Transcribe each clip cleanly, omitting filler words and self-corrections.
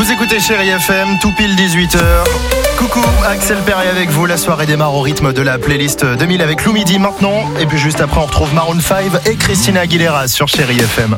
Vous écoutez Chérie FM, tout pile 18h. Coucou, Axel Perry avec vous. La soirée démarre au rythme de la playlist 2000 avec Lou Midi maintenant. Et puis juste après, on retrouve Maroon 5 et Christina Aguilera sur Chérie FM.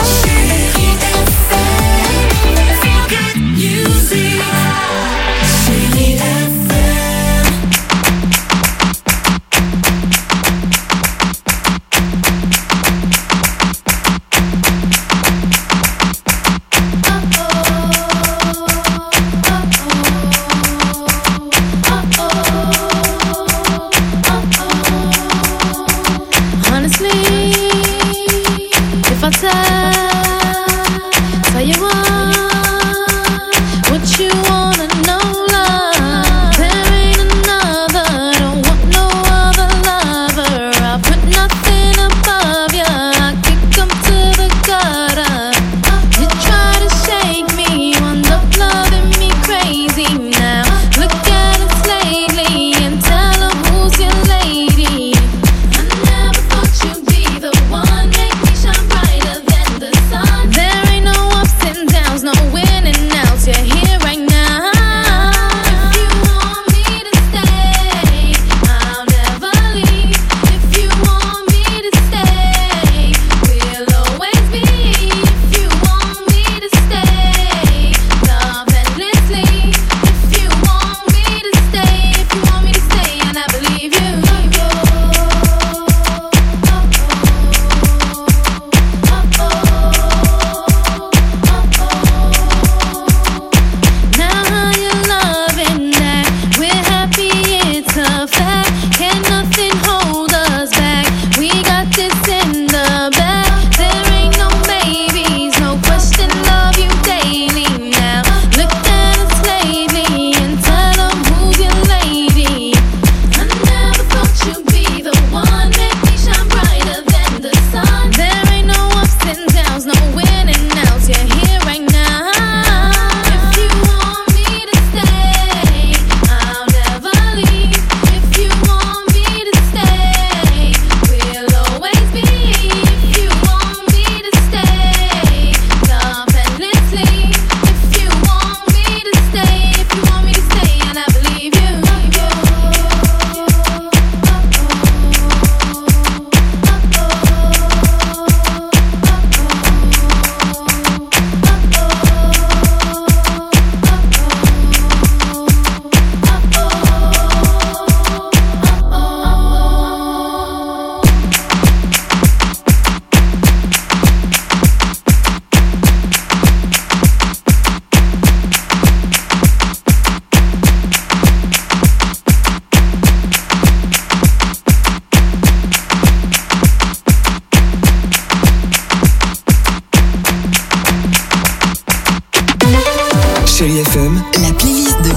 Chérie FM, la playlist 2000.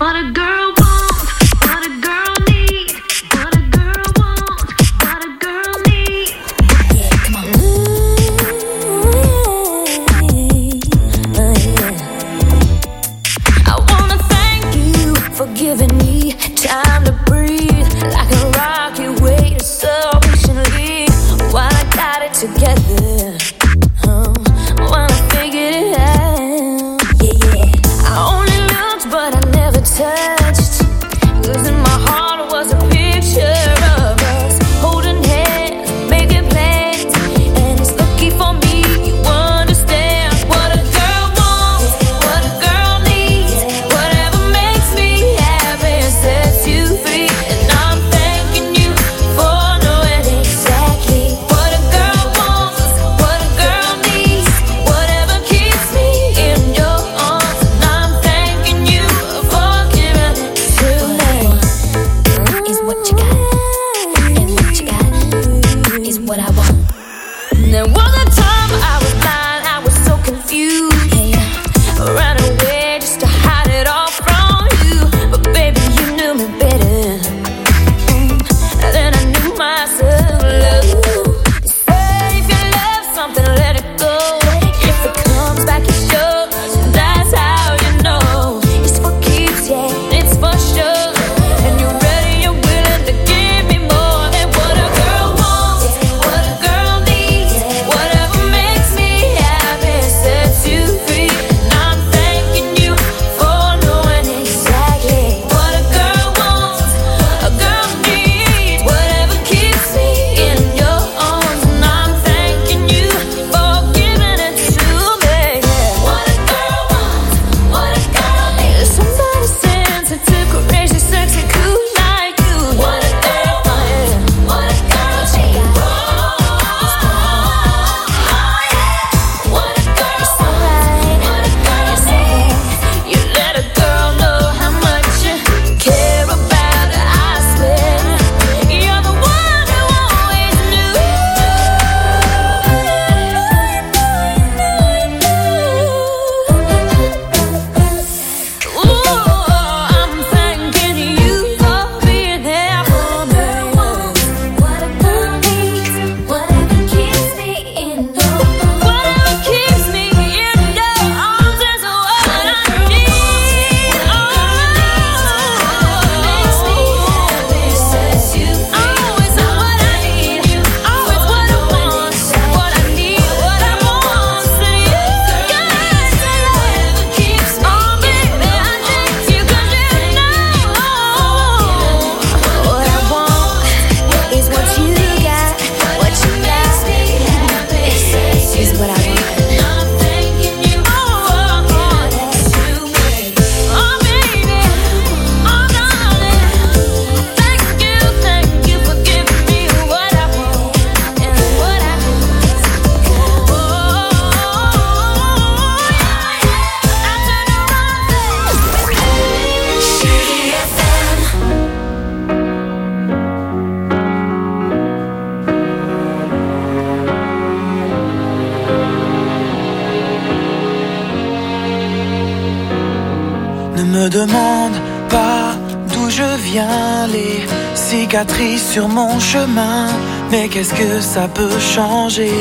me demande pas d'où je viens, les cicatrices sur mon chemin. Mais qu'est-ce que ça peut changer?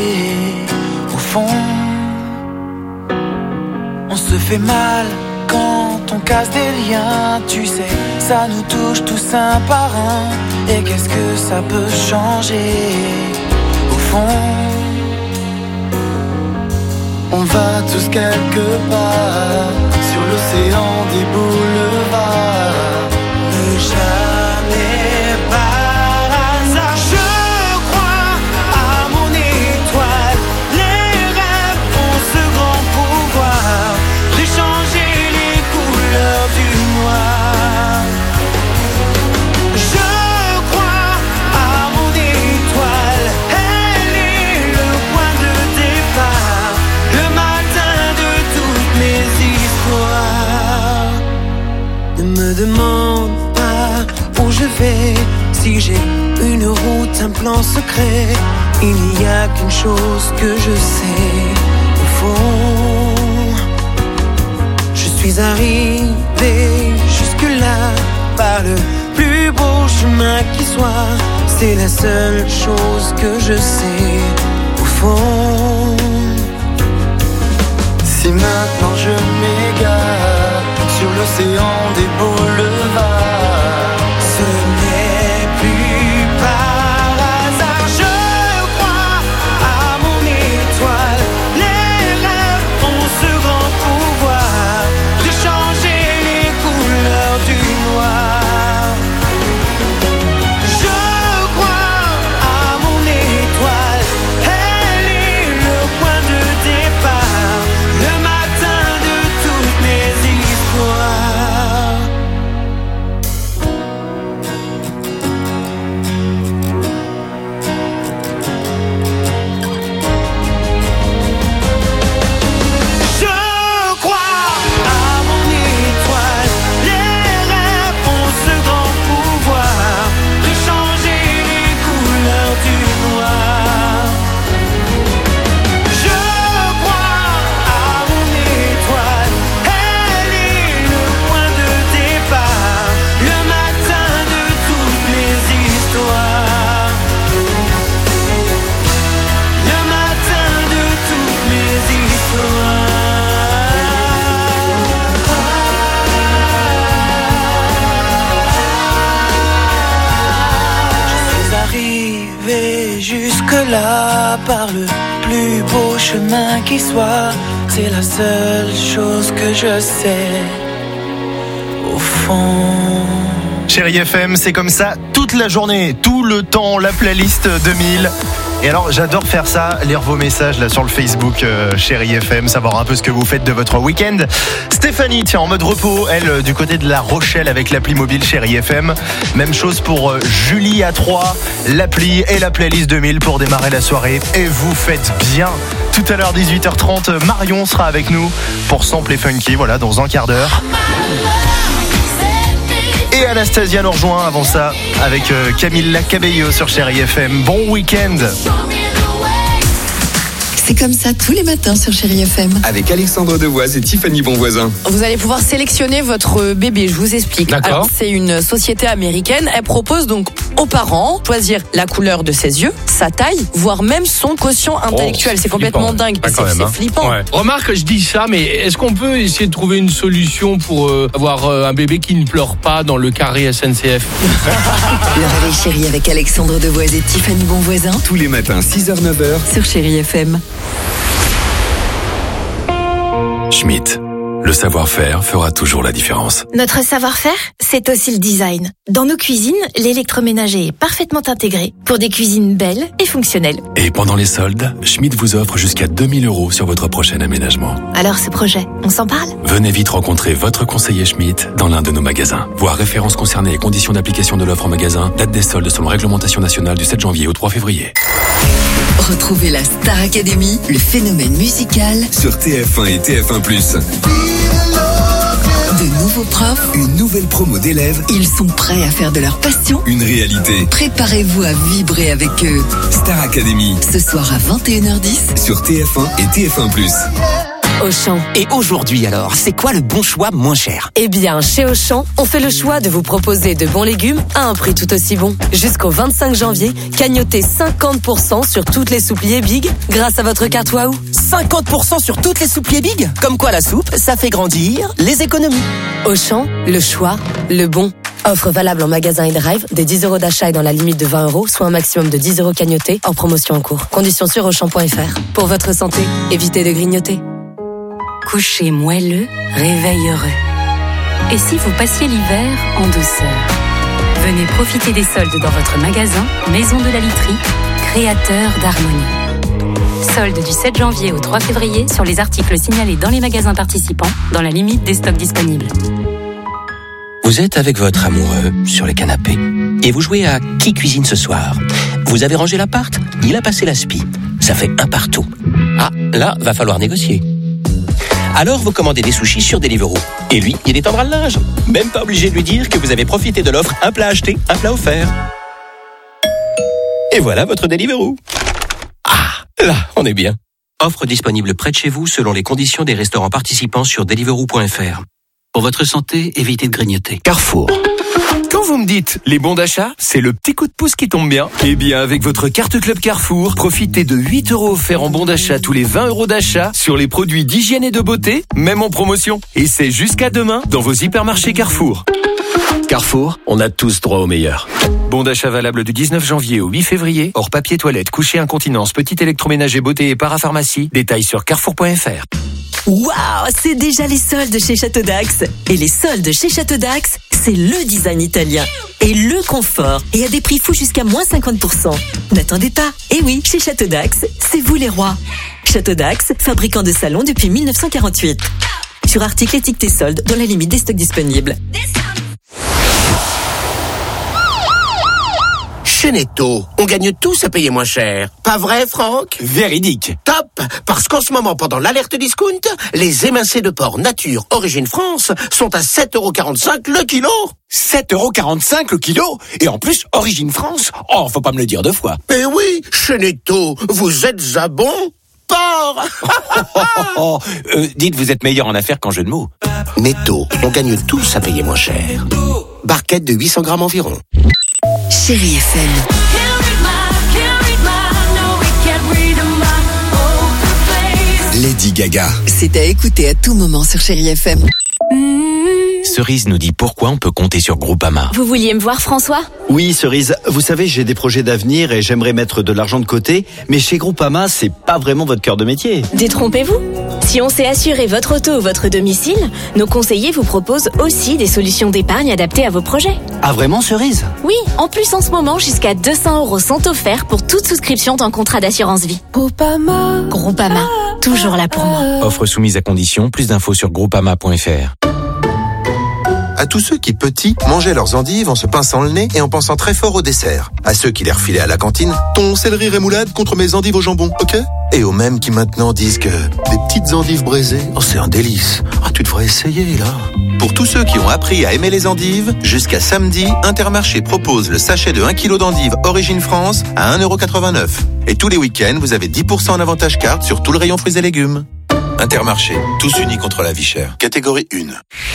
Au fond, on se fait mal quand on casse des liens. Tu sais, ça nous touche tous un par un. Et qu'est-ce que ça peut changer? Au fond, on va tous quelque part sur l'océan des boulevards. Ne jamais par hasard. Je crois à mon étoile. Les rêves ont ce grand pouvoir de changer les couleurs du noir. Je crois à mon étoile. Elle est le point de départ, le matin de toutes mes histoires. Ne me demande pas où je vais, si j'ai une route, un plan secret. Il n'y a qu'une chose que je sais, au fond, je suis arrivé jusque-là par le plus beau chemin qui soit. C'est la seule chose que je sais au fond. Si maintenant je m'égare sur l'océan des boulevards, Ce n'est plus par hasard. Je crois à mon étoile. Les rêves ont ce grand pouvoir de changer les couleurs du noir. Je crois à mon étoile. Elle est le point de départ, le matin de toutes mes histoires. Je crois à mon étoile. Les rêves ont ce grand pouvoir de changer les couleurs du noir. Je crois à mon étoile. Elle est le point de départ, le matin de toutes mes histoires. Le matin de toutes mes histoires. Je suis arrivé jusque-là par le plus beau chemin qui soit. C'est la seule chose que je sais au fond. Chérie FM, c'est comme ça toute la journée, tout le temps, la playlist 2000. Et alors, j'adore faire ça, lire vos messages là sur le Facebook Chérie FM, savoir un peu ce que vous faites de votre week-end. Stéphanie, tiens, en mode repos, elle, du côté de La Rochelle avec l'appli mobile Chérie FM. Même chose pour Julie à 3, l'appli et la playlist 2000 pour démarrer la soirée. Et vous faites bien. Tout à l'heure, 18h30, Marion sera avec nous pour Sample et Funky, voilà, dans un quart d'heure. Et Anastasia nous rejoint avant ça avec Camila Cabello sur Chérie FM. Bon week-end. C'est comme ça tous les matins sur Chérie FM. Avec Alexandre Devoise et Tiffany Bonvoisin. Vous allez pouvoir sélectionner votre bébé, je vous explique. D'accord. Alors, c'est une société américaine. Elle propose donc aux parents choisir la couleur de ses yeux, sa taille, voire même son quotient intellectuel. C'est complètement dingue. Ah, quand même, C'est flippant. Ouais. Remarque, je dis ça, mais est-ce qu'on peut essayer de trouver une solution pour avoir un bébé qui ne pleure pas dans le carré SNCF? Le réveil chéri avec Alexandre Devoise et Tiffany Bonvoisin Tous les matins, 6h-9h. sur Chérie FM. Schmitt, le savoir-faire fera toujours la différence. Notre savoir-faire, c'est aussi le design. Dans nos cuisines, l'électroménager est parfaitement intégré pour des cuisines belles et fonctionnelles. Et pendant les soldes, Schmitt vous offre jusqu'à 2000 € sur votre prochain aménagement. Alors ce projet, on s'en parle ? Venez vite rencontrer votre conseiller Schmitt dans l'un de nos magasins. Voir références concernées et conditions d'application de l'offre en magasin, date des soldes selon réglementation nationale du 7 janvier au 3 février. Retrouvez la Star Academy, le phénomène musical, Sur TF1 et TF1+. de nouveaux profs. Une nouvelle promo d'élèves, Ils sont prêts à faire de leur passion. une réalité. Préparez-vous à vibrer avec eux. Star Academy. Ce soir à 21h10. Sur TF1 et TF1+. Auchan. Et aujourd'hui alors, c'est quoi le bon choix moins cher? Eh bien, chez Auchan, on fait le choix de vous proposer de bons légumes à un prix tout aussi bon. Jusqu'au 25 janvier, cagnotez 50% sur toutes les soupliers Big grâce à votre carte Waouh. 50% sur toutes les soupiers Big? Comme quoi la soupe, ça fait grandir les économies. Auchan, le choix, le bon. Offre valable en magasin et drive, des 10 € d'achat et dans la limite de 20 €, soit un maximum de 10 € cagnotés, hors promotion en cours. Conditions sur Auchan.fr. Pour votre santé, évitez de grignoter. Coucher moelleux, réveil heureux. Et si vous passiez l'hiver en douceur? Venez profiter des soldes dans votre magasin Maison de la Literie, créateur d'harmonie. Soldes du 7 janvier au 3 février sur les articles signalés dans les magasins participants, dans la limite des stocks disponibles. Vous êtes avec votre amoureux sur le canapé et vous jouez à Qui cuisine ce soir? Vous avez rangé l'appart, il a passé l'aspi. Ça fait un partout. Ah, là, va falloir négocier. Alors vous commandez des sushis sur Deliveroo. Et lui, il est en bras de linge. Même pas obligé de lui dire que vous avez profité de l'offre un plat acheté, un plat offert. Et voilà votre Deliveroo. Ah, là, on est bien. Offre disponible près de chez vous selon les conditions des restaurants participants sur deliveroo.fr. Pour votre santé, évitez de grignoter. Carrefour. Quand vous me dites les bons d'achat, c'est le petit coup de pouce qui tombe bien. Eh bien, avec votre carte Club Carrefour, profitez de 8 € offerts en bons d'achat tous les 20 € d'achat sur les produits d'hygiène et de beauté, même en promotion. Et c'est jusqu'à demain dans vos hypermarchés Carrefour. Carrefour, on a tous droit au meilleur. Bon d'achat valable du 19 janvier au 8 février, hors papier toilette, coucher incontinence, petit électroménager, beauté et parapharmacie. Détails sur carrefour.fr. Waouh, c'est déjà les soldes chez Château d'Axe. Et les soldes chez Château d'Axe, c'est le design italien et le confort. Et à des prix fous jusqu'à moins 50%. N'attendez pas. Et oui, chez Château d'Axe, c'est vous les rois. Château d'Axe, fabricant de salons depuis 1948. Sur articles étiquetés soldes, dans la limite des stocks disponibles. Chez Netto, on gagne tous à payer moins cher. Pas vrai, Franck? Véridique. Top! Parce qu'en ce moment, pendant l'alerte discount, les émincés de porc nature origine France sont à 7,45 € le kilo. 7,45 € le kilo? Et en plus, origine France? Oh, faut pas me le dire deux fois. Mais oui, chez Netto, vous êtes à bon port. Dites, vous êtes meilleur en affaires qu'en jeu de mots. Netto, on gagne tous à payer moins cher. Barquette de 800 grammes environ. Chérie FM. Lady Gaga. C'est à écouter à tout moment sur Chérie FM. Cerise nous dit pourquoi on peut compter sur Groupama. Vous vouliez me voir, François ? Oui, Cerise, vous savez, j'ai des projets d'avenir et j'aimerais mettre de l'argent de côté, mais chez Groupama, c'est pas vraiment votre cœur de métier. Détrompez-vous. Si on sait assurer votre auto ou votre domicile, nos conseillers vous proposent aussi des solutions d'épargne adaptées à vos projets. Ah vraiment, Cerise ? Oui, en plus en ce moment, jusqu'à 200 € sont offerts pour toute souscription d'un contrat d'assurance vie. Groupama. Groupama, toujours là pour moi. Offre soumise à condition, plus d'infos sur groupama.fr. À tous ceux qui, petits, mangeaient leurs endives en se pinçant le nez et en pensant très fort au dessert. À ceux qui les refilaient à la cantine, ton céleri rémoulade contre mes endives au jambon, ok ? Et aux mêmes qui maintenant disent que des petites endives braisées, oh c'est un délice. Ah, tu devrais essayer, là. Pour tous ceux qui ont appris à aimer les endives, jusqu'à samedi, Intermarché propose le sachet de 1 kg d'endives Origine France à 1,89 €. Et tous les week-ends, vous avez 10% en avantage carte sur tout le rayon fruits et légumes. Intermarché, tous unis contre la vie chère. Catégorie 1.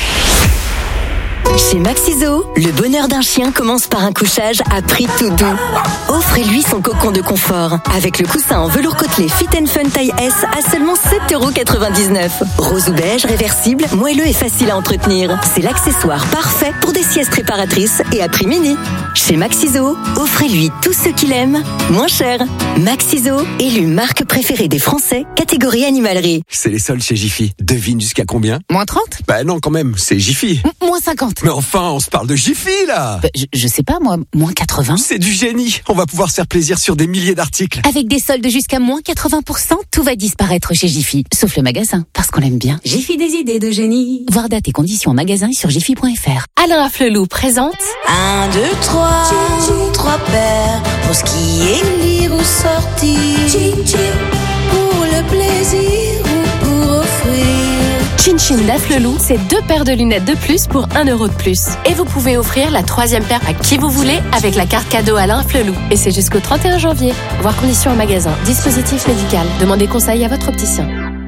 Chez Maxiso, le bonheur d'un chien commence par un couchage à prix tout doux. Offrez-lui son cocon de confort avec le coussin en velours côtelé Fit & Fun taille S à seulement 7,99 €. Rose ou beige, réversible, moelleux et facile à entretenir. C'est l'accessoire parfait pour des siestes réparatrices et à prix mini. Chez Maxiso, offrez-lui tout ce qu'il aime, moins cher. Maxiso, élu marque préférée des Français, catégorie animalerie. C'est les soldes chez Jiffy. Devine jusqu'à combien ? Moins 30 ? Bah non, quand même, c'est Jiffy. Moins 50. Mais enfin, on se parle de Jiffy, là. Je sais pas, moi, moins 80. C'est du génie. On va pouvoir se faire plaisir sur des milliers d'articles. Avec des soldes jusqu'à moins 80%, tout va disparaître chez Jiffy. Sauf le magasin, parce qu'on l'aime bien. Jiffy, des idées de génie. Voir date et conditions en magasin et sur jiffy.fr. Alain Afflelou présente 1, 2, 3, 3 paires pour ce qui est lire ou sortir, pour le plaisir ou pour offrir. Chin Chin d'Afflelou, c'est 2 paires de lunettes de plus pour 1 € de plus. Et vous pouvez offrir la 3e paire à qui vous voulez avec la carte cadeau Alain Afflelou. Et c'est jusqu'au 31 janvier. Voir conditions en magasin. Dispositif médical. Demandez conseil à votre opticien.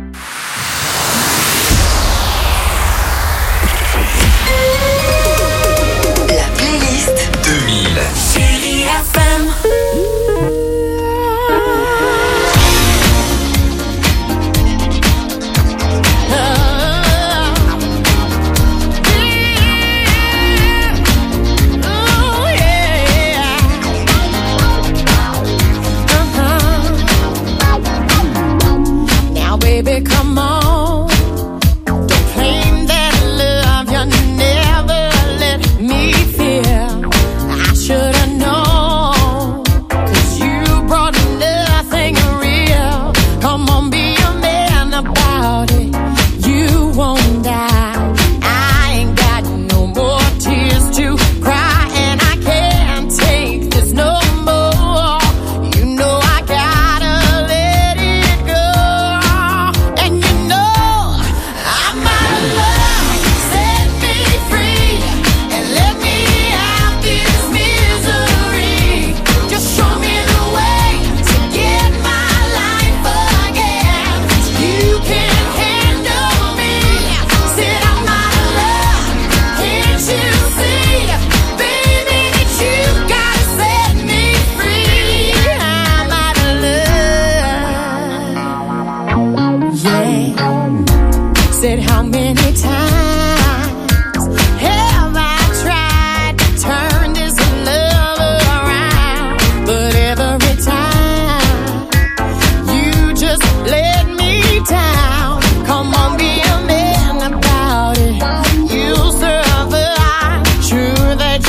La playlist 2000. Chérie FM. Now, baby.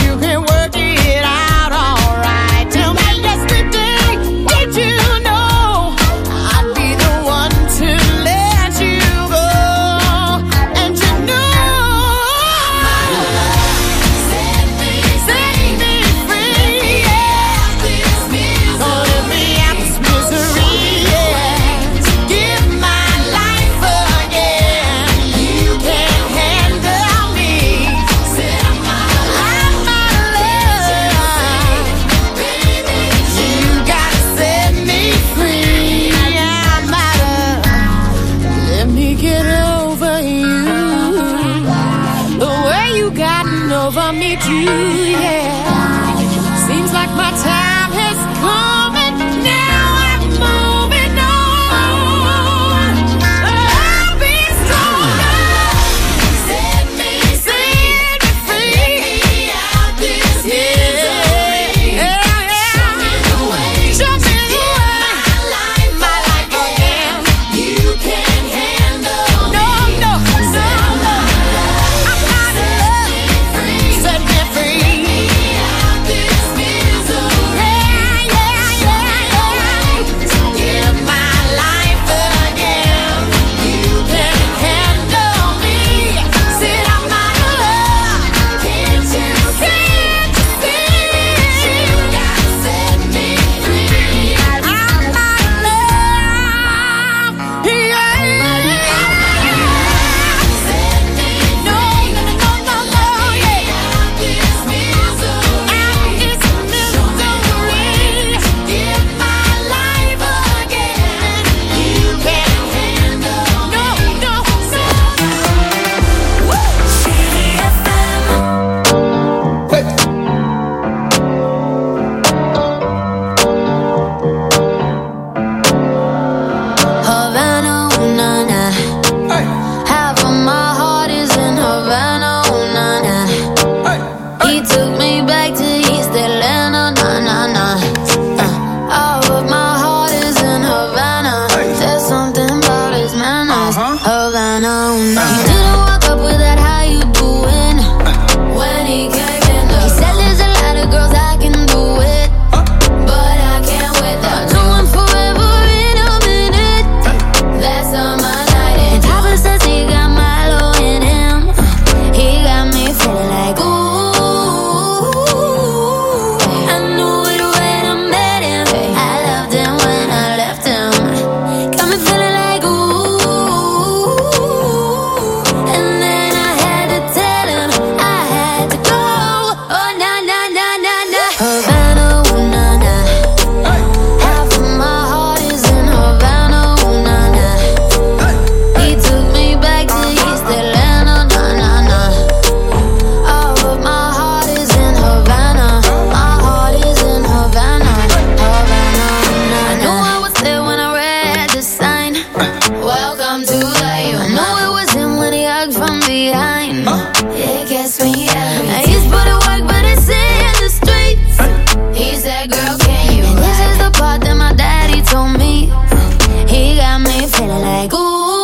you can work it out alright. Tell me yesterday, did you know I'd be the one to let you go? And you know, set me free, yeah. Gonna let me out this misery, yeah. Give my life again. You can't handle me. I'm out of love. You gotta set me free. I'm out of. Let me get over you. The way you gotten over me too, yeah. Seems like my time has come and now I'm moving on. I'll be stronger. Set me free. Out this misery. Yeah. Show me the way. My life again. You can't handle me. No. I'm out of love. Set me free. Out this misery. Yeah. Give my life again. You can't handle me. Said I'm out of love. Can't you see? You gotta set me free. I'm out of love. Yeah. Set me free. No, yeah. Out this misery. Give my life again. You can't handle me. No. Havana, ooh, na, na. Half of my heart is in Havana, ooh, na, na. He took me back to East Atlanta, na, na, na. Half of my heart is in Havana. There's something about his manners. Havana, ooh, na. He didn't walk up with that, how you doing? When he came in, he said there's a lot of girls I can do it, but I can't with that. No one forever in a minute. That's on my night. And Papa says he got Milo in him. He got me feeling like ooh. I knew it when I met him. I loved him when I left him. Got me feeling like ooh. And then I had to tell him I had to go. Oh na na na na na. Havana, ooh, na na. Half of my heart is in Havana, ooh, na na. He took me back to East Atlanta, na na na. All of my heart is in Havana. My heart is in Havana, Havana, na. I knew I was there when I read the sign. Welcome to the U. I knew it was him when he hugged from behind. It gets me every time. He's put in work, but it's in the streets. He said, girl, can you? And this is the part that my daddy told me. He got me feeling like ooh.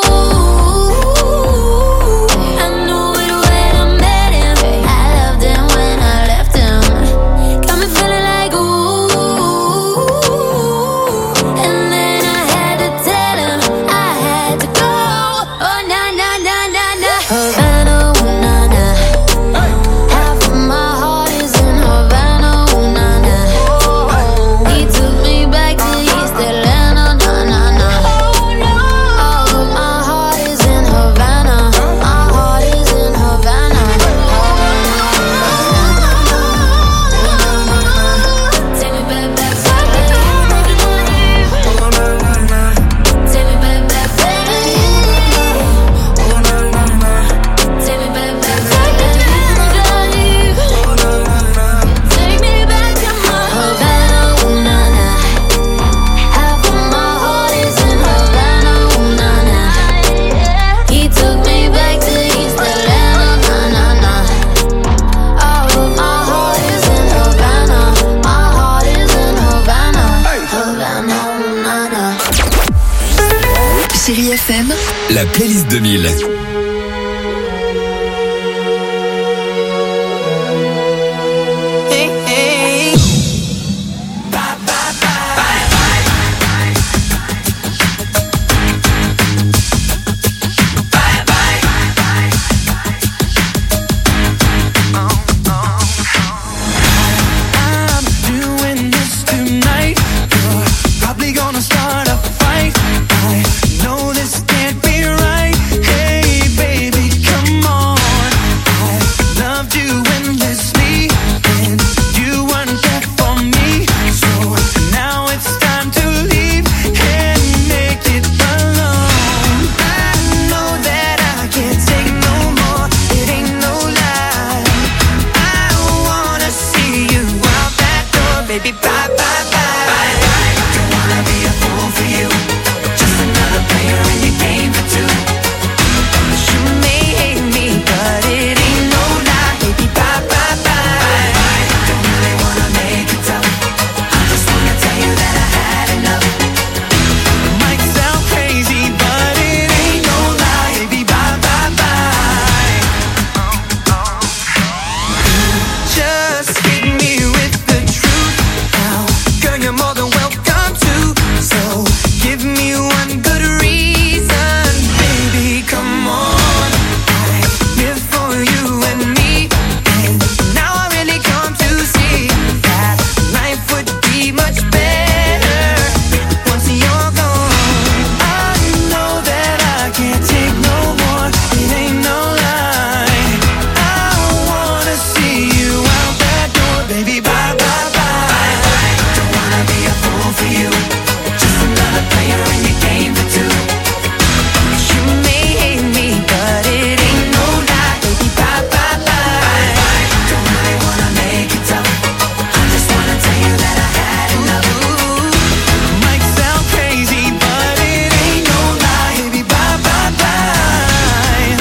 I knew it when I met him. I loved him when I left him. Got me feeling like ooh. And then I had to tell him I had to go. Oh na na na na na. Havana, ooh, na na. Half of my heart is in Havana, ooh, na na. He took me back to East Atlanta, na na na. All of my heart is in Havana. My heart is in Havana. Take me back, back, back. Take me back, back, back. Take me back, back, back. Take me back to my Havana, ooh, na, na. Half of my heart is in Havana, ooh, na, na. He took me back to East Atlanta, na, na, na. All of my heart is in Havana. My heart is in Havana, Havana, ooh, na, na. Chérie FM, La playlist 2000. baby, bye, bye, bye. Don't wanna be a fool for you, just another player in your game for two. You may hate me, but it ain't no lie, baby, bye, bye, bye. Don't really wanna make it tough, I just wanna tell you that I had enough. Might sound crazy, but it ain't no lie, baby, bye, bye, bye. Just hit me with the truth now, girl, you're more than welcome to. So give me one good reason, baby, come on. I live for you and me, and now I really come to see that life would be much better once you're gone. I know that I can't take no more, it ain't no lie. I wanna see you out that door, baby, bye, bye, bye. Don't wanna be a fool for you, just another player in your game for two. You may hate me, but it ain't no lie, baby, bye, bye, bye. Don't really wanna make it tough, I just wanna tell you that I had enough. Might sound crazy, but it ain't no lie, baby, bye, bye, bye.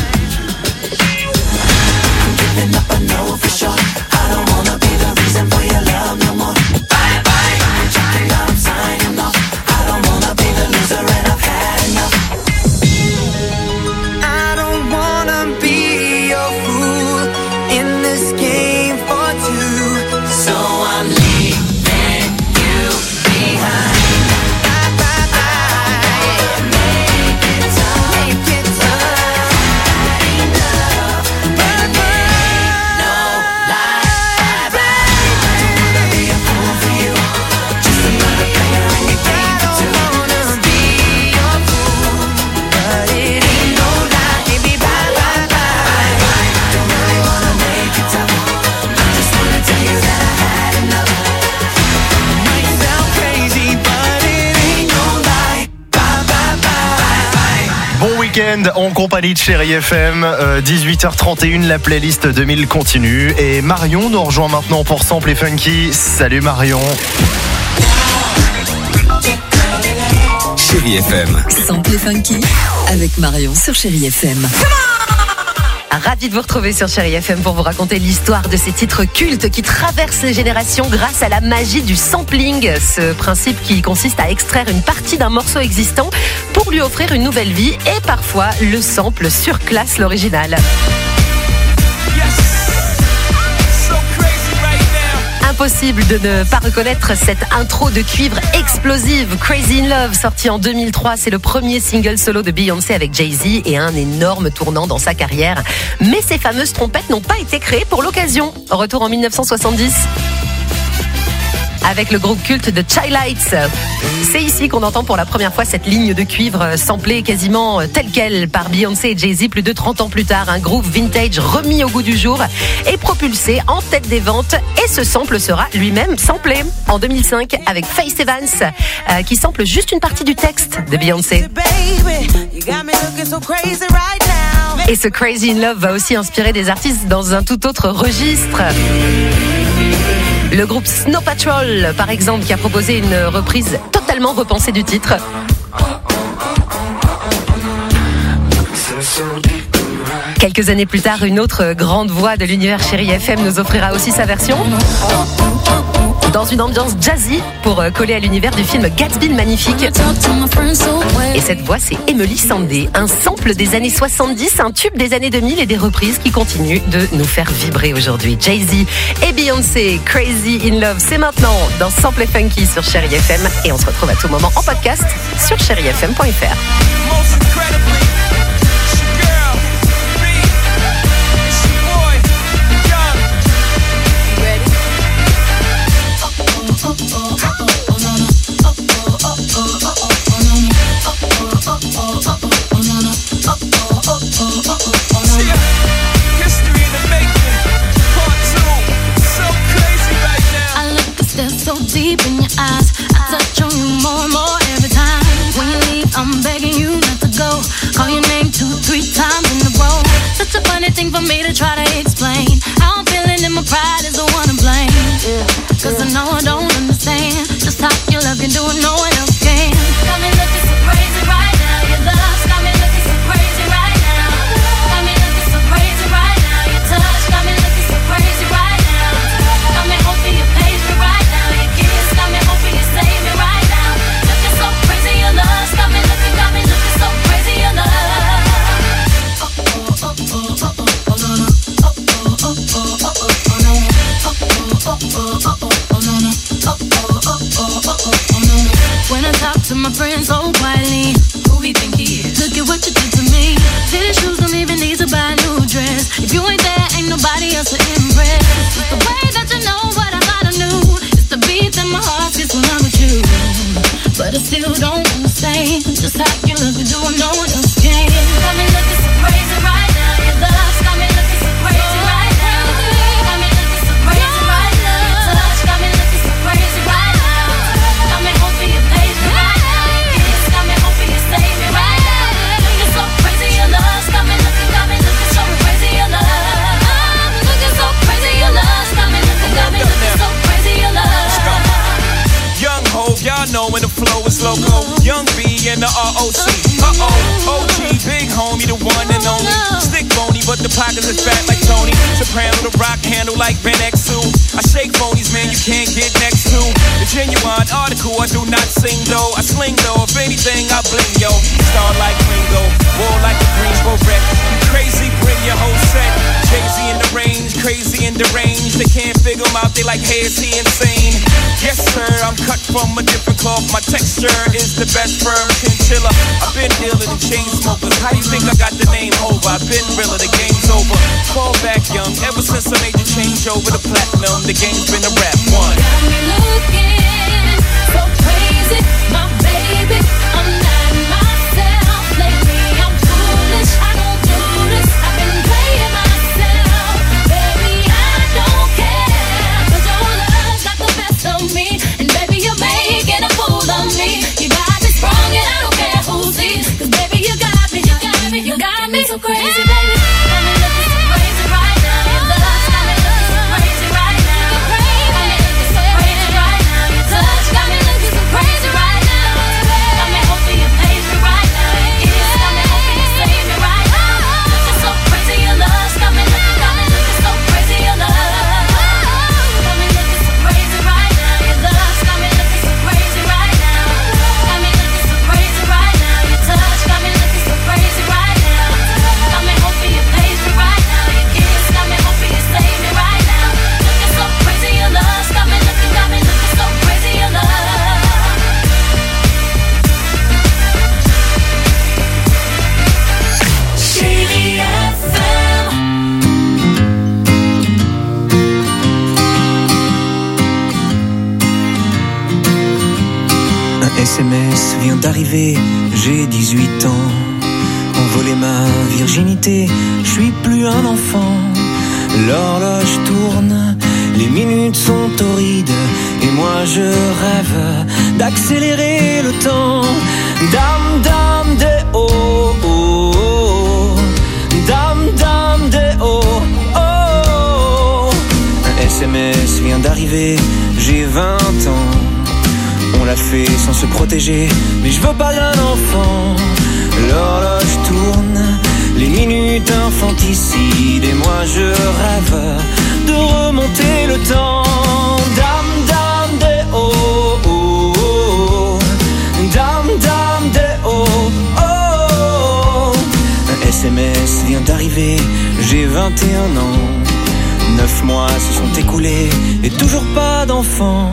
I'm giving up, I know for sure. I don't wanna be the reason for your love no more. Bye, bye, I'm trying, I'm signing off. I don't wanna be the loser and I've had enough. I don't wanna be your fool in this game for two. So I'm leaving you behind. Bye, bye, bye. Make it tough, make it tough. Ain't love, but ain't no lie. Bye, bye. Don't wanna be a fool for you, just another player in your game for two. I don't wanna be your fool, but it ain't no lie, baby, bye, bye, bye. Don't really wanna make it tough, I just wanna tell you that I had enough. Might sound crazy, but it ain't no lie, bye, bye, bye. Bon week-end en compagnie de Chérie FM, 18h31, la playlist 2000 continue. Et Marion nous rejoint maintenant pour Sample et Funky. Salut Marion. Chérie FM. Sample et Funky avec Marion sur Chérie FM. Ravi de vous retrouver sur Chérie FM pour vous raconter l'histoire de ces titres cultes qui traversent les générations grâce à la magie du sampling. Ce principe qui consiste à extraire une partie d'un morceau existant pour lui offrir une nouvelle vie, et parfois le sample surclasse l'original. Impossible de ne pas reconnaître cette intro de cuivre explosive. Crazy in Love, sorti en 2003, c'est le premier single solo de Beyoncé avec Jay-Z et un énorme tournant dans sa carrière. Mais ces fameuses trompettes n'ont pas été créées pour l'occasion. Retour en 1970 avec le groupe culte de Chi-Lites. C'est ici qu'on entend pour la première fois cette ligne de cuivre samplée quasiment telle quelle par Beyoncé et Jay-Z plus de 30 ans plus tard. Un groove vintage remis au goût du jour et propulsé en tête des ventes. Et ce sample sera lui-même samplé en 2005 avec Faith Evans qui sample juste une partie du texte de Beyoncé. Et ce Crazy in Love va aussi inspirer des artistes dans un tout autre registre. Le groupe Snow Patrol, par exemple, qui a proposé une reprise totalement repensée du titre. Quelques années plus tard, une autre grande voix de l'univers Chérie FM nous offrira aussi sa version. Dans une ambiance jazzy pour coller à l'univers du film Gatsby le Magnifique. Et cette voix, c'est Emily Sandé, un sample des années 70, un tube des années 2000 et des reprises qui continuent de nous faire vibrer aujourd'hui. Jay-Z et Beyoncé, Crazy in Love, c'est maintenant dans Sample et Funky sur Chérie FM, et on se retrouve à tout moment en podcast sur chérifm.fr. Deep in your eyes, I touch on you more and more every time. When you leave, I'm begging you not to go. Call your name 2-3 times in a row. Such a funny thing for me to try to explain. How I'm feeling and my pride is the one to blame. Cause I no, I don't understand just how your love can do it, no one else can. Got me looking so crazy right now. Your love's got me looking so crazy right now. Got me looking so crazy right now. Your touch got me looking so crazy right now. Got me hoping you page me right now. Your kiss got me hoping you save me right now. Looking so crazy, your love's got me looking so crazy, your love. When I talk to my friends so quietly, who he think he is? Look at what you did to me. Fitted shoes don't even need to buy a new dress. If you ain't there, ain't nobody else to impress. It's the way that you know what I thought I knew. It's the beat that my heart gets when I'm with you. But I still don't understand just how you look and do what no one else can. Got me looking so crazy right now. Your love's got me looking so crazy right now. Got me looking so crazy right now. Your touch got me looking so crazy right now. Got me hoping you page me right now. Your kiss got me hoping you save me right now. Looking so crazy, your love's got me looking so crazy, your love. I'm looking so crazy, your love's got me looking so crazy, your love. Young Hov, y'all know when the flow is loco. Young B and the ROC. OG, big homie, the one and only. Stick bony, but the pockets is fat like Tony. Soprano, the rock handle like Ben X2. I shake phonies, man, you can't get next to. The genuine article, I do not sing though. I sling though, if anything, I bling yo. Star like Ringo, war like a Greensboro wreck. You crazy, bring your whole set. Jay-Z in the range, crazy in the range. They can't figure him out, they like, hey, is he insane? Yes, sir, I'm cut from a different cloth. My texture is the best firm chinchilla. I've been dealer than chain smokers. How you think I got the name over? I've been realer, the game's over. Fall back young, ever since I made the change over to platinum, the game's been a rap one. Got me looking so crazy, my baby. I'm not myself lately. I'm foolish, I don't do this. I've been playing myself, baby. I don't care, 'cause your love got the best of me, and baby you're making a fool of me. You got me sprung and I don't care who sees, 'cause baby you got me so crazy, baby. Got me looking so crazy right now. Your love's got me looking so crazy right now. Got me looking so crazy right now. Your touch got me looking so crazy right now. Got me hoping you page me right now. Your kiss got me hoping you save me right now. Looking so crazy, your love's got me looking so crazy, your love. Got me looking so crazy right now. Your love's got me looking so crazy right now. Got me looking so crazy right now. Your touch got me looking so crazy right now. Got me hoping you page me right now. Your kiss got me hoping you save me right now. Looking so crazy, your love's got me looking so crazy, your love. Chérie FM. Un SMS vient d'arriver, j'ai 18 ans. On volait ma virginité, je suis plus un enfant. L'horloge tourne, les minutes sont torrides, et moi je rêve d'accélérer le temps. Dame, dame, des oh, oh, oh. Dame, dame, des oh, oh. Un SMS vient d'arriver, j'ai 20 ans. On l'a fait sans se protéger, mais je veux pas d'un enfant. L'horloge tourne, les minutes infanticides, et moi je rêve de remonter le temps. Dame, dame, des oh, oh, oh. Dame, dame, des oh, oh. Un SMS vient d'arriver, j'ai 21 ans. 9 mois se sont écoulés, et toujours pas d'enfant.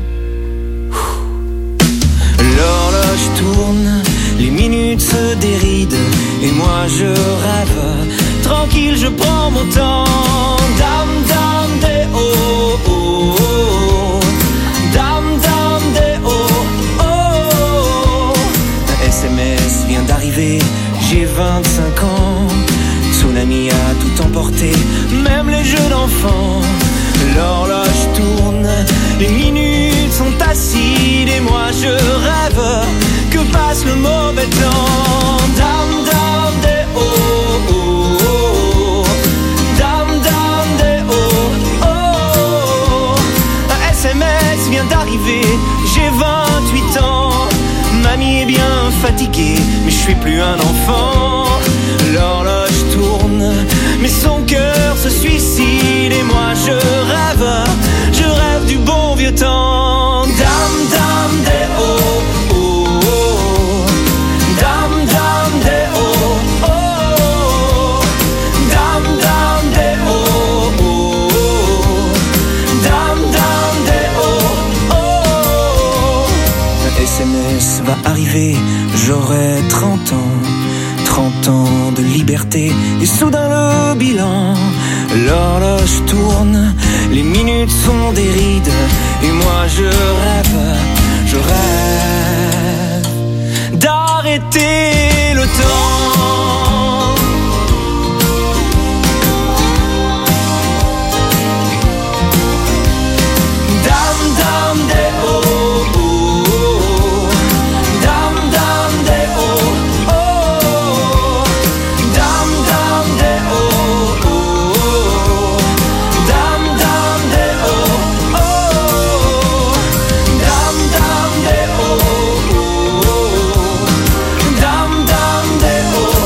L'horloge tourne, les minutes se dérident, et moi je rêve, tranquille je prends mon temps. Dame, dame, des oh, oh, oh. Dame, dame, des oh, oh. Un SMS vient d'arriver, j'ai 25 ans. Tsunami a tout emporté, même les jeux d'enfants. L'horloge tourne, les minutes sont acides, et moi je rêve que passe le mauvais temps. Dame, dame, des oh, oh, oh. Dame, dame, des oh, oh. Un SMS vient d'arriver, j'ai 28 ans. Mamie est bien fatiguée, mais je suis plus un enfant. L'horloge tourne, mais son cœur se suicide. Et moi je rêve du bon vieux temps. Dam dam de oh oh oh. Dam dam de oh oh. Dam dam de oh oh. Dam dam de oh oh. Un SMS va arriver, j'aurai 30 ans. 30 ans de liberté et soudain le bilan. L'horloge tourne, les minutes sont des rides. Et moi je rêve d'arrêter le temps. Dam dam de oh oh. Dam dam de oh oh. Dam dam de oh oh. Dam dam de oh oh. Dam dam de oh oh. Dam dam de oh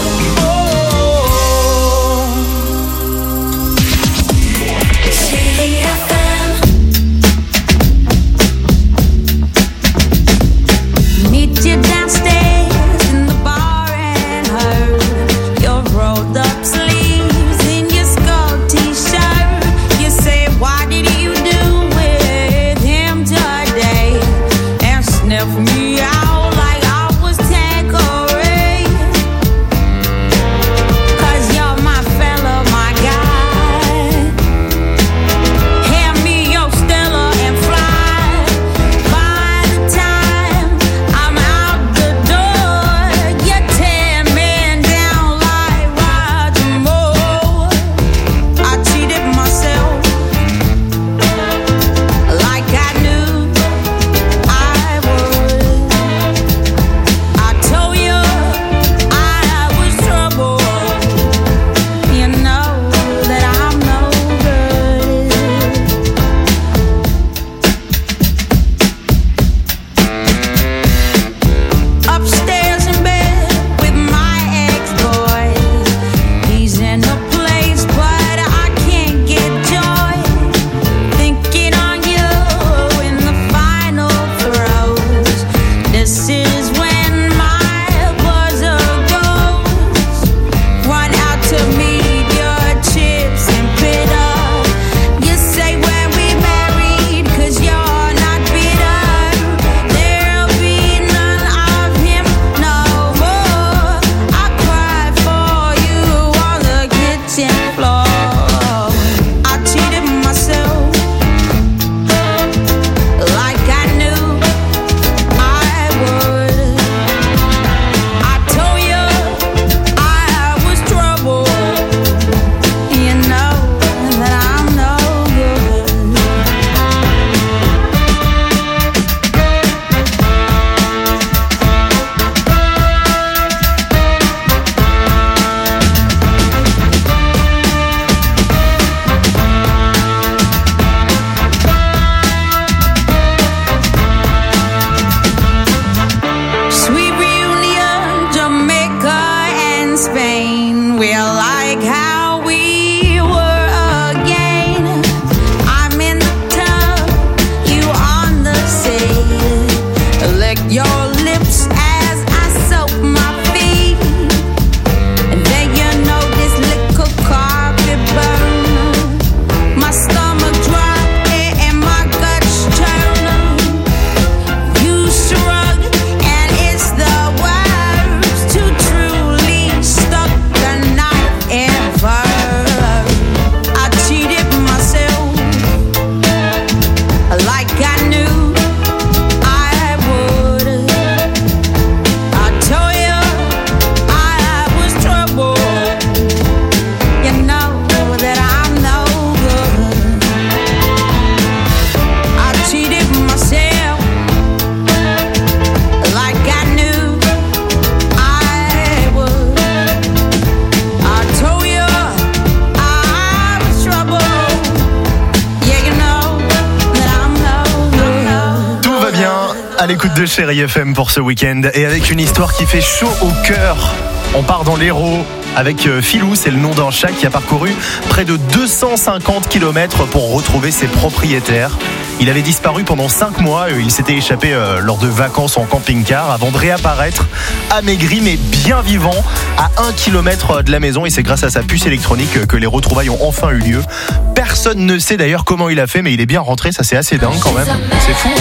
à l'écoute de Chérie FM pour ce week-end et avec une histoire qui fait chaud au cœur. On part dans l'Hérault avec Philou, c'est le nom d'un chat qui a parcouru près de 250 km pour retrouver ses propriétaires. Il avait disparu pendant 5 mois, il s'était échappé lors de vacances en camping-car avant de réapparaître amaigri mais bien vivant à 1 km de la maison, et c'est grâce à sa puce électronique que les retrouvailles ont enfin eu lieu. Personne ne sait d'ailleurs comment il a fait, mais il est bien rentré, ça c'est assez dingue quand même, c'est fou.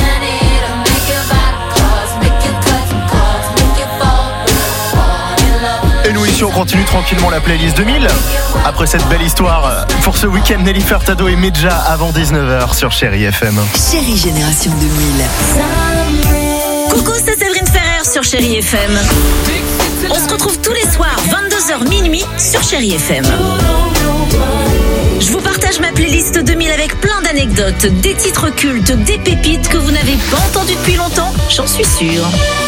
Et nous ici on continue tranquillement la playlist 2000. Après cette belle histoire, pour ce week-end, Nelly Furtado et Medja avant 19h sur Chérie FM. Chérie Génération 2000. Coucou, c'est Séverine Ferrer sur Chérie FM. On se retrouve tous les soirs, 22h minuit sur Chérie FM. Je vous partage ma playlist 2000 avec plein d'anecdotes, des titres cultes, des pépites que vous n'avez pas entendues depuis longtemps, j'en suis sûre.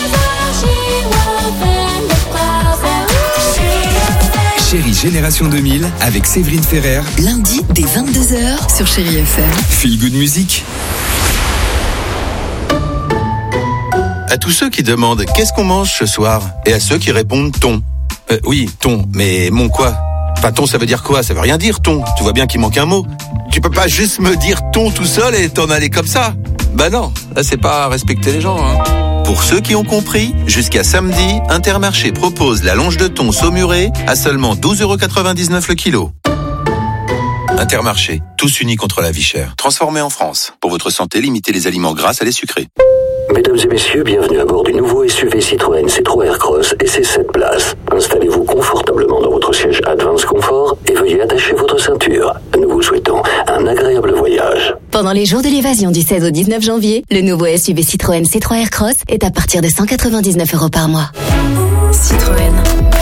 Chérie Génération 2000 avec Séverine Ferrer. Lundi dès 22h sur Chérie FM. Feel Good Music. À tous ceux qui demandent qu'est-ce qu'on mange ce soir, et à ceux qui répondent thon. Oui, thon, mais mon quoi? Enfin, thon, ça veut dire quoi? Ça veut rien dire, thon. Tu vois bien qu'il manque un mot. Tu peux pas juste me dire thon tout seul et t'en aller comme ça. Bah non, là c'est pas respecter les gens, hein. Pour ceux qui ont compris, jusqu'à samedi, Intermarché propose la longe de thon saumurée à seulement 12,99€ le kilo. Intermarché, tous unis contre la vie chère. Transformé en France. Pour votre santé, limitez les aliments gras à les sucrés. Mesdames et messieurs, bienvenue à bord du nouveau SUV Citroën C3 Aircross et ses 7 places. Installez-vous confortablement dans votre siège Advance Confort et veuillez attacher votre ceinture. Nous vous souhaitons un agréable voyage. Pendant les jours de l'évasion du 16 au 19 janvier, le nouveau SUV Citroën C3 Aircross est à partir de 199€ par mois. Citroën.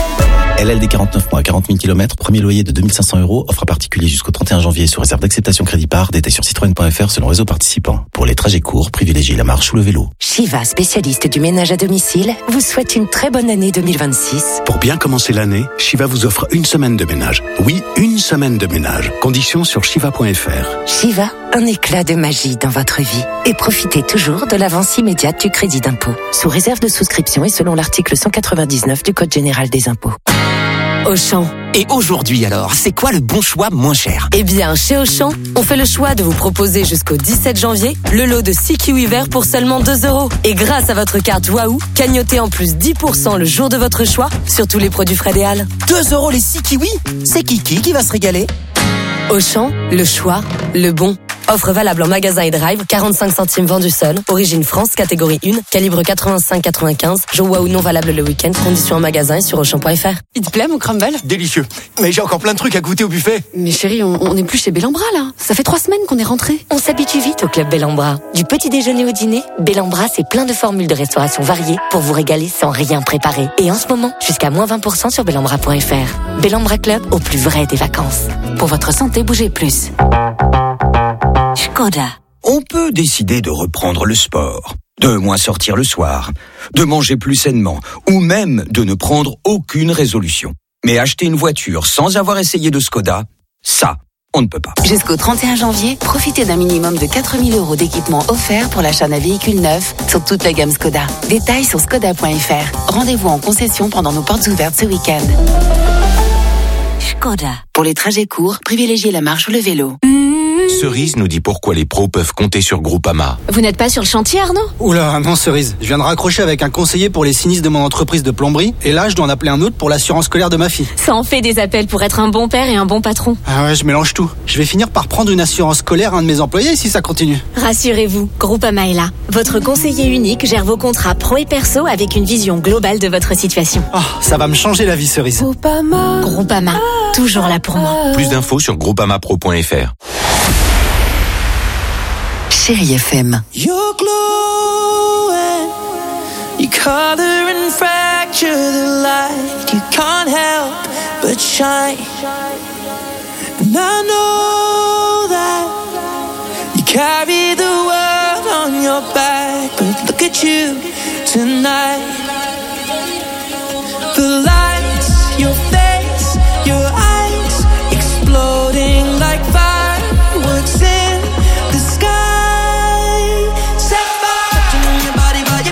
LLD 49 mois, 40 000 km, premier loyer de 2500€, offre à particulier jusqu'au 31 janvier sous réserve d'acceptation crédit par, détail sur citroën.fr selon réseau participant. Pour les trajets courts, privilégiez la marche ou le vélo. Shiva, spécialiste du ménage à domicile, vous souhaite une très bonne année 2026. Pour bien commencer l'année, Shiva vous offre une semaine de ménage. Oui, une semaine de ménage. Conditions sur shiva.fr. Shiva, un éclat de magie dans votre vie. Et profitez toujours de l'avance immédiate du crédit d'impôt. Sous réserve de souscription et selon l'article 199 du Code général des impôts. Auchan. Et aujourd'hui alors, c'est quoi le bon choix moins cher? Eh bien, chez Auchan, on fait le choix de vous proposer jusqu'au 17 janvier le lot de 6 kiwis verts pour seulement 2€. Et grâce à votre carte Waouh, cagnotez en plus 10% le jour de votre choix sur tous les produits Fred et Al. 2€ les 6 kiwis? C'est qui va se régaler? Auchan, le choix, le bon. Offre valable en magasin et drive, 45 centimes vendu seul, origine France, catégorie 1, calibre 85-95, jour Waouh non valable le week-end, conditions en magasin et sur Auchan.fr. Il te plaît mon crumble? Délicieux. Mais j'ai encore plein de trucs à goûter au buffet. Mais chérie, on n'est plus chez Bellambra là. Ça fait 3 semaines qu'on est rentrés. On s'habitue vite au club Bellambra. Du petit déjeuner au dîner, Bellambra c'est plein de formules de restauration variées pour vous régaler sans rien préparer. Et en ce moment, jusqu'à moins 20% sur Bellambra.fr. Bellambra Club, au plus vrai des vacances. Pour votre santé, bougez plus. Skoda. On peut décider de reprendre le sport, de moins sortir le soir, de manger plus sainement, ou même de ne prendre aucune résolution. Mais acheter une voiture sans avoir essayé de Skoda, ça, on ne peut pas. Jusqu'au 31 janvier, profitez d'un minimum de 4 000€ d'équipement offert pour l'achat d'un véhicule neuf sur toute la gamme Skoda. Détails sur skoda.fr. Rendez-vous en concession pendant nos portes ouvertes ce week-end. Skoda. Pour les trajets courts, privilégiez la marche ou le vélo. Cerise nous dit pourquoi les pros peuvent compter sur Groupama. Vous n'êtes pas sur le chantier, Arnaud? Oula, non Cerise. Je viens de raccrocher avec un conseiller pour les sinistres de mon entreprise de plomberie, et là je dois en appeler un autre pour l'assurance scolaire de ma fille. Ça en fait des appels pour être un bon père et un bon patron. Ah ouais, je mélange tout. Je vais finir par prendre une assurance scolaire à un de mes employés si ça continue. Rassurez-vous, Groupama est là. Votre conseiller unique gère vos contrats pro et perso avec une vision globale de votre situation. Oh, ça va me changer la vie, Cerise. Groupama, toujours là pour moi. Plus d'infos sur groupamapro.fr. Chérie FM. You're glowing, you color and fracture the light. You can't help but shine. And I know that you carry the world on your back. But look at you tonight. The lights, your face, your eyes, exploding like fireworks in the sky. Set fire, touching on your body while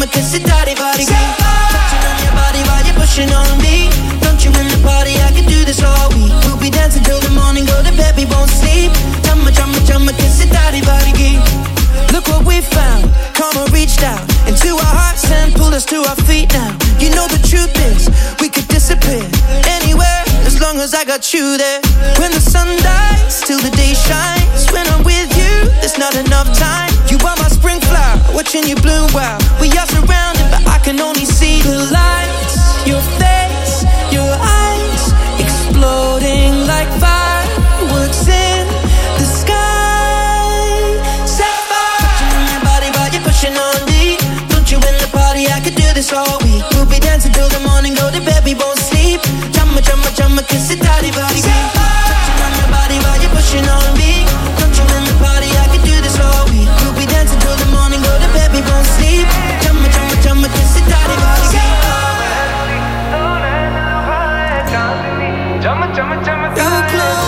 kiss it, daddy body. Touching on your body while you're pushing on me. Don't you in the party, I can do this all week. We'll be dancing till the morning, go to bed, we won't sleep. Chumma, kiss it, daddy body. Look what we found, karma reached out into our hearts and pulled us to our feet now. You know the truth is, we could disappear anywhere as long as I got you there. When the sun dies, till the day shines. When I'm with you, there's not enough time. You are my spring flower, watching you bloom wild. We are surrounded, but I can only see the lights. Your face, your eyes, exploding like fireworks in the sky. Pushing on me, don't you in the party, I could do this all week. We'll be dancing till the morning, go to bed, we won't sleep. Chumma, kiss it, daddy body. Touching on your body while you're pushing on me. Don't you in the party, I could do this all week. We'll be dancing till the morning, go to bed, we won't sleep. Chumma, kiss it, daddy body. You're close.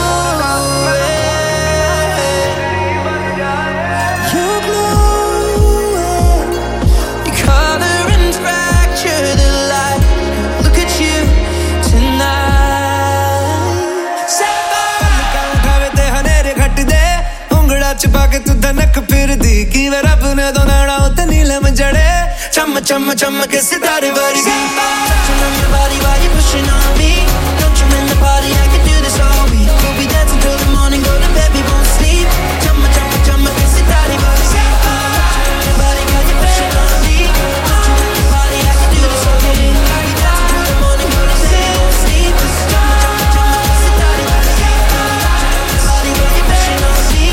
छुपा के तू धनक फिर दी कि वे रब ने दो नाड़ा उते नीलम जड़े चम के सितारे वर्गी touching on your body while you're pushing on me. Don't you in the party, I can do this all week. We'll be dancing till the morning, go to bed, we won't sleep. Chumma ke sitaree worgi touching on your body while you're pushing on me. Don't you in the party, I can do this all week. We'll be dancing till the morning, go to bed, we won't sleep. Chumma ke sitaree worgi touching on your body while you're pushing on me.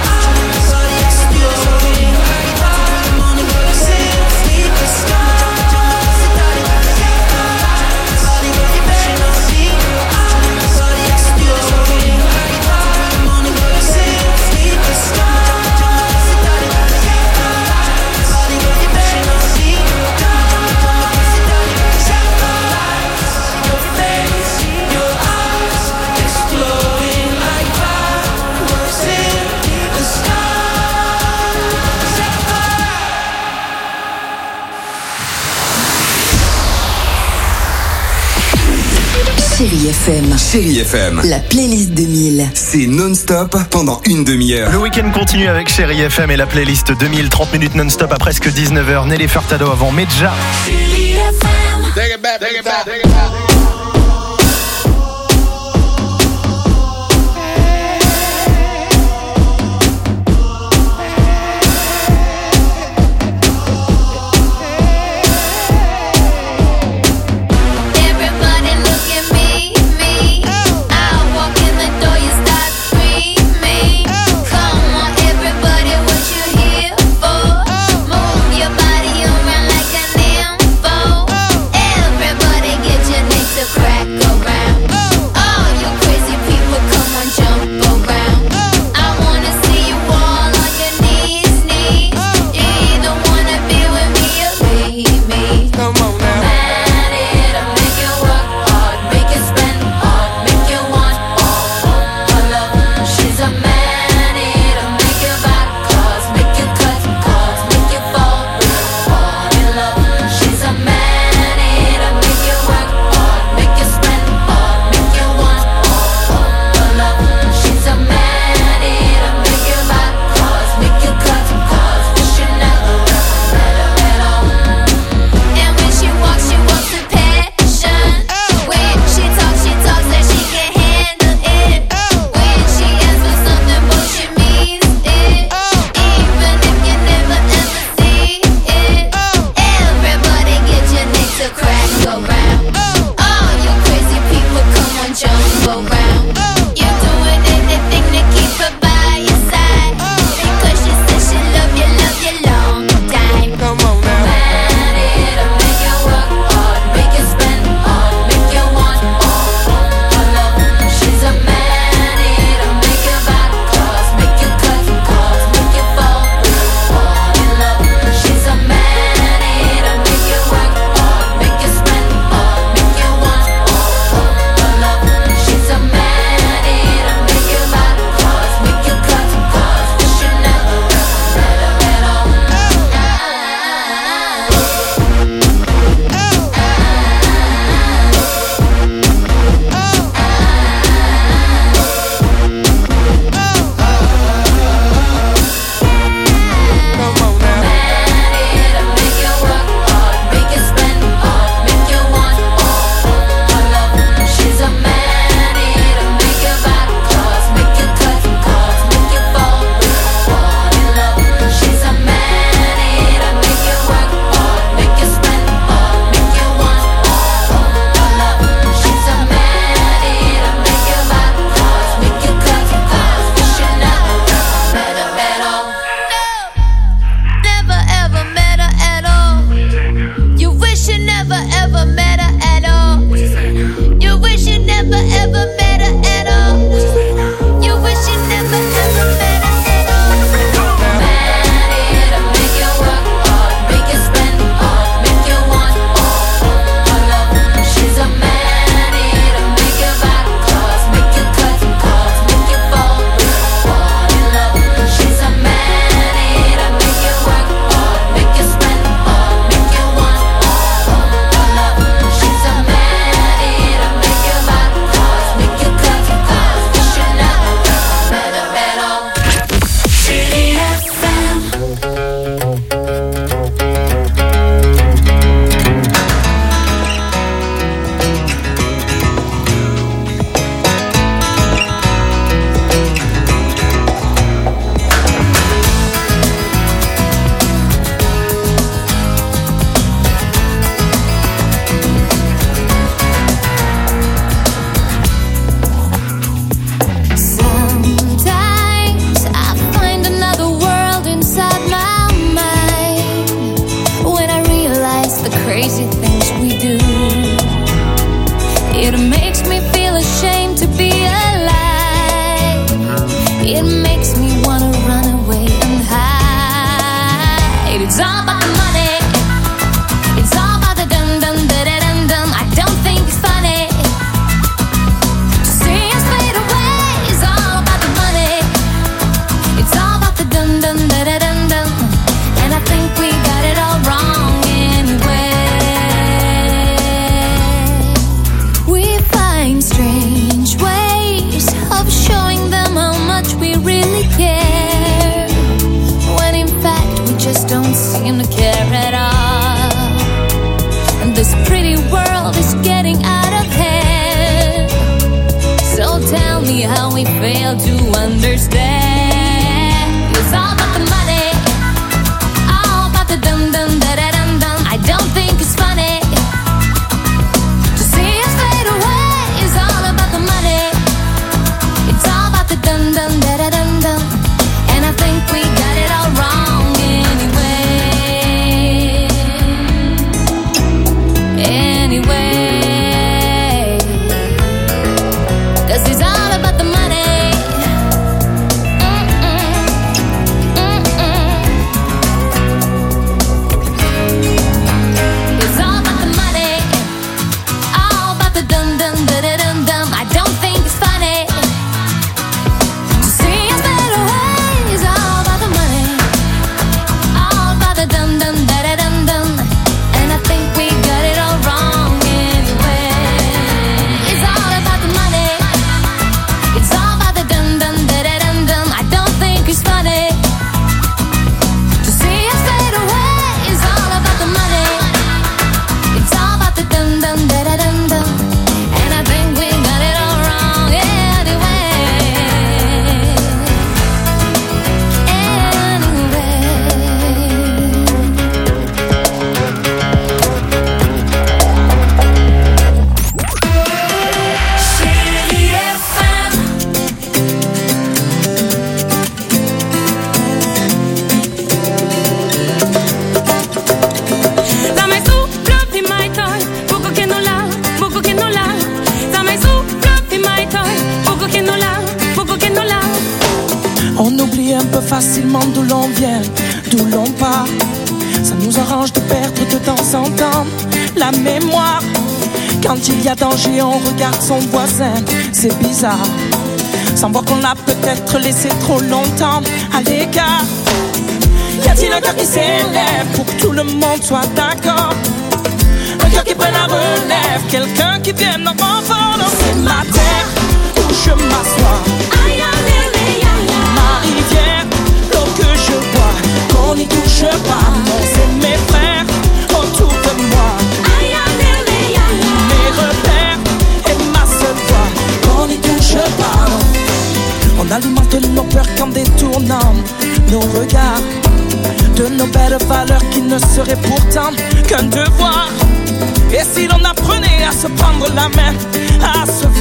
Chérie FM. La playlist 2000. C'est non-stop pendant une demi-heure. Le week-end continue avec Chérie FM et la playlist 2000. 30 minutes non-stop à presque 19h. Nelly Furtado avant Medja. Take it back, take it back, take it back. Everybody get your next me how we fail to understand. It's all about the money, all about the dum dum da da dum dum. I don't think it's funny to see us fade away. It's all about the money. It's all about the dum dum da da dum dum. And I think we got it all wrong anyway. Cause it's all about the money. It's all about the money, all about the dum dum da da dum dum. I don't think it's funny to see us fade away. It's all about the money, all about the dum dum da da dum dum. And I think we got it all wrong anyway. It's all about the money, it's all about the dum dum da da dum dum. I don't think it's funny to see us fade away. It's all about the money, it's all about the dum dum da da dum dum. And I think we got it all wrong anyway. Dame su fluffy my toy, poco che non l'ha, poco che non l'ha. Dame su fluffy my toy, poco che non l'ha, poco che non l'ha. On oublie un peu facilement d'où l'on vient, d'où l'on part. Ça nous arrange de perdre de temps en temps la mémoire. Quand il y a danger, on regarde son voisin, c'est bizarre. Sans voir qu'on l'a peut-être laissé trop longtemps à l'écart. Y a-t-il un cœur qui s'élève pour que tout le monde soit d'accord? Un cœur qui prenne la relève, quelqu'un qui vienne en renfort. Non, c'est ma terre où je m'assois, ma rivière, l'eau que je bois, qu'on n'y touche pas. Non, c'est mes frères autour de moi, mes repères et ma seule voix, qu'on n'y touche pas. On alimente nos peurs qu'en détournant nos regards de nos belles valeurs qui ne seraient pourtant qu'un devoir. Et si l'on apprenait à se prendre la main, à se